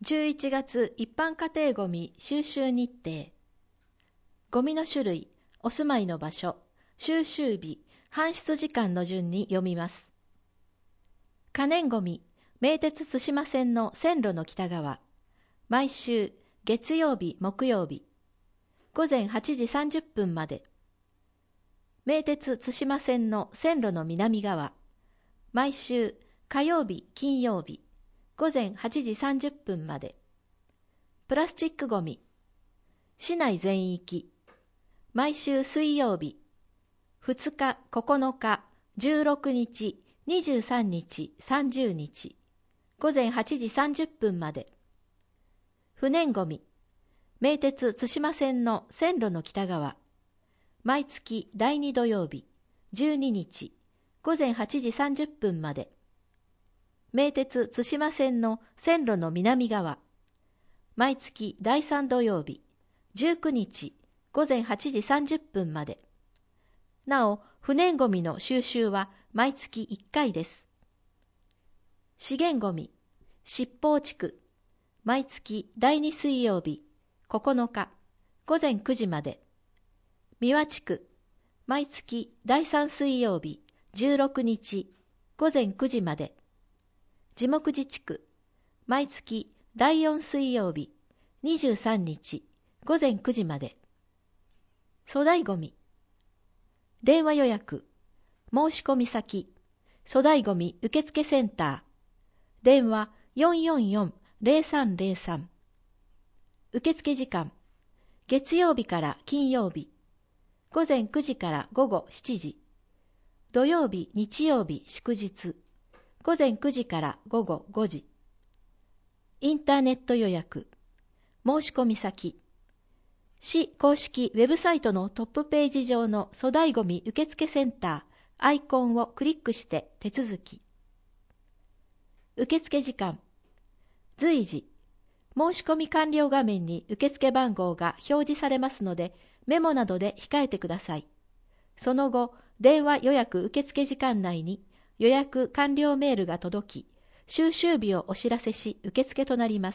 11月一般家庭ごみ収集日程。ごみの種類、お住まいの場所、収集日、搬出時間の順に読みます。可燃ごみ、名鉄津島線の線路の北側。毎週月曜日、木曜日。午前8時30分まで。名鉄津島線の線路の南側。毎週火曜日、金曜日。午前8時30分まで。プラスチックごみ。市内全域。毎週水曜日。2日、9日、16日、23日、30日。午前8時30分まで。不燃ごみ。名鉄津島線の線路の北側。毎月第2土曜日、12日。午前8時30分まで。名鉄津島線の線路の南側。毎月第3土曜日、19日、午前8時30分まで。なお、不燃ごみの収集は毎月1回です。資源ごみ、七宝地区。毎月第2水曜日、9日、午前9時まで。三輪地区。毎月第3水曜日、16日、午前9時まで。地木寺地区。毎月第4水曜日、23日、午前9時まで。粗大ごみ。電話予約。申し込み先。粗大ごみ受付センター。電話444-0303。受付時間。月曜日から金曜日。午前9時から午後7時。土曜日、日曜日、祝日。午前9時から午後5時。インターネット予約。申し込み先。市公式ウェブサイトのトップページ上の粗大ごみ受付センターアイコンをクリックして手続き。受付時間。随時。申し込み完了画面に受付番号が表示されますので、メモなどで控えてください。その後、電話予約受付時間内に予約完了メールが届き、収集日をお知らせし受付となります。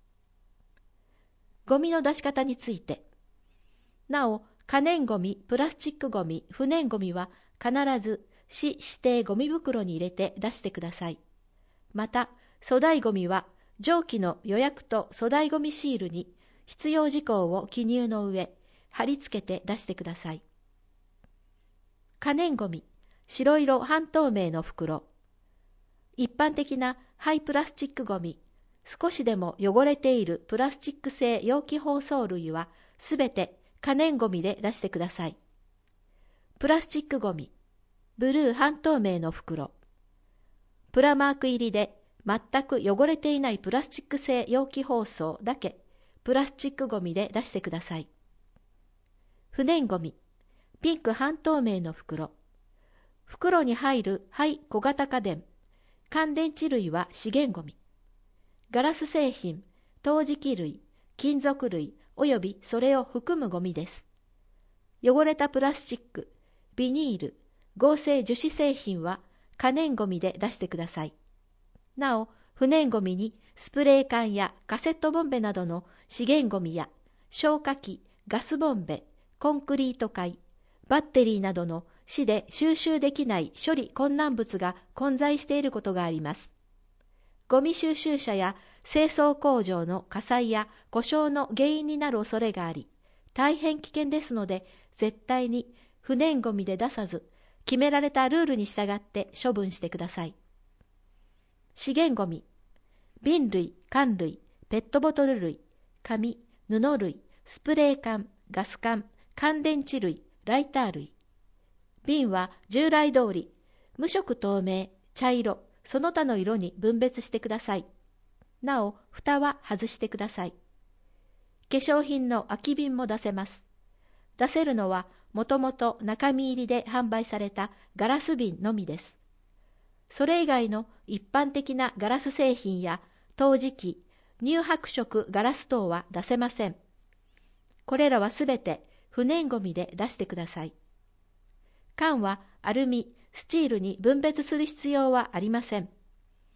ゴミの出し方について。なお、可燃ゴミ、プラスチックゴミ、不燃ゴミは必ず市指定ゴミ袋に入れて出してください。また、粗大ゴミは上記の予約と粗大ゴミシールに必要事項を記入の上、貼り付けて出してください。可燃ゴミ、白色半透明の袋。一般的な廃プラスチックゴミ、少しでも汚れているプラスチック製容器包装類はすべて可燃ゴミで出してください。プラスチックゴミ、ブルー半透明の袋。プラマーク入りで全く汚れていないプラスチック製容器包装だけプラスチックゴミで出してください。不燃ゴミ、ピンク半透明の袋。袋に入る廃小型家電、乾電池類は資源ゴミ。ガラス製品、陶磁器類、金属類およびそれを含むゴミです。汚れたプラスチック、ビニール、合成樹脂製品は可燃ゴミで出してください。なお、不燃ゴミにスプレー缶やカセットボンベなどの資源ゴミや消火器、ガスボンベ、コンクリート塊、バッテリーなどの市で収集できない処理困難物が混在していることがあります。ゴミ収集車や清掃工場の火災や故障の原因になる恐れがあり、大変危険ですので、絶対に不燃ゴミで出さず、決められたルールに従って処分してください。資源ゴミ、瓶類、缶類、ペットボトル類、紙、布類、スプレー缶、ガス缶、乾電池類、ライター類。瓶は従来通り、無色透明、茶色、その他の色に分別してください。なお、蓋は外してください。化粧品の空き瓶も出せます。出せるのは、もともと中身入りで販売されたガラス瓶のみです。それ以外の一般的なガラス製品や陶磁器、乳白色ガラス等は出せません。これらはすべて不燃ゴミで出してください。缶はアルミ、スチールに分別する必要はありません。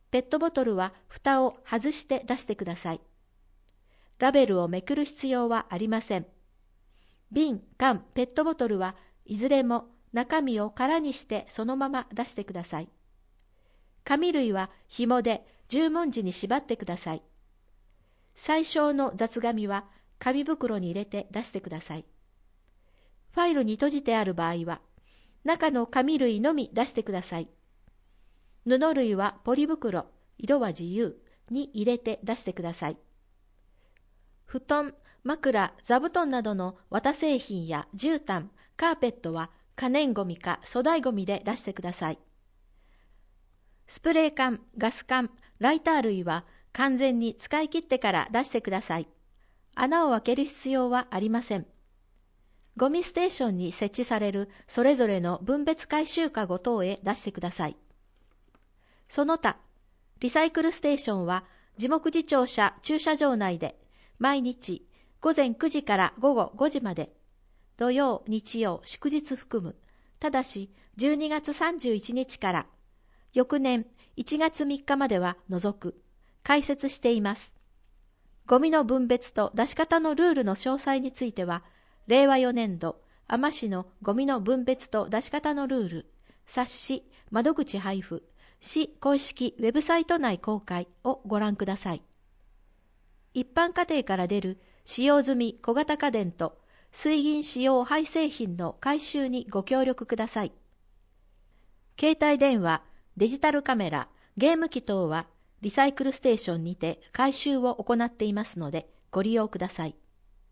ペットボトルは蓋を外して出してください。ラベルをめくる必要はありません。瓶、缶、ペットボトルはいずれも中身を空にしてそのまま出してください。紙類は紐で十文字に縛ってください。最小の雑紙は紙袋に入れて出してください。ファイルに閉じてある場合は、中の紙類のみ出してください。布類はポリ袋、色は自由に入れて出してください。布団、枕、座布団などの綿製品や絨毯、カーペットは可燃ごみか粗大ごみで出してください。スプレー缶、ガス缶、ライター類は完全に使い切ってから出してください。穴を開ける必要はありません。ゴミステーションに設置されるそれぞれの分別回収かご等へ出してください。その他、リサイクルステーションは地木自庁舎駐車場内で毎日午前9時から午後5時まで、土曜、日曜、祝日含む、ただし12月31日から翌年1月3日までは除く、開設しています。ゴミの分別と出し方のルールの詳細については、令和4年度、海士のゴミの分別と出し方のルール、冊子、窓口配布、市公式ウェブサイト内公開をご覧ください。一般家庭から出る使用済み小型家電と水銀使用廃製品の回収にご協力ください。携帯電話、デジタルカメラ、ゲーム機等はリサイクルステーションにて回収を行っていますのでご利用ください。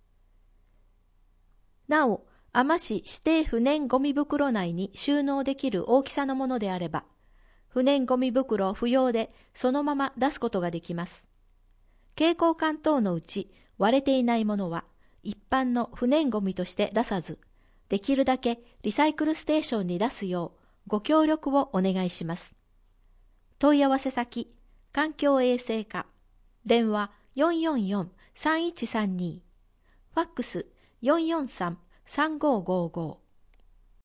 なお、海士指定不燃ゴミ袋内に収納できる大きさのものであれば、不燃ゴミ袋不要でそのまま出すことができます。蛍光管等のうち割れていないものは一般の不燃ゴミとして出さず、できるだけリサイクルステーションに出すようご協力をお願いします。問い合わせ先、環境衛生課、電話444-3132、ファックス443-3555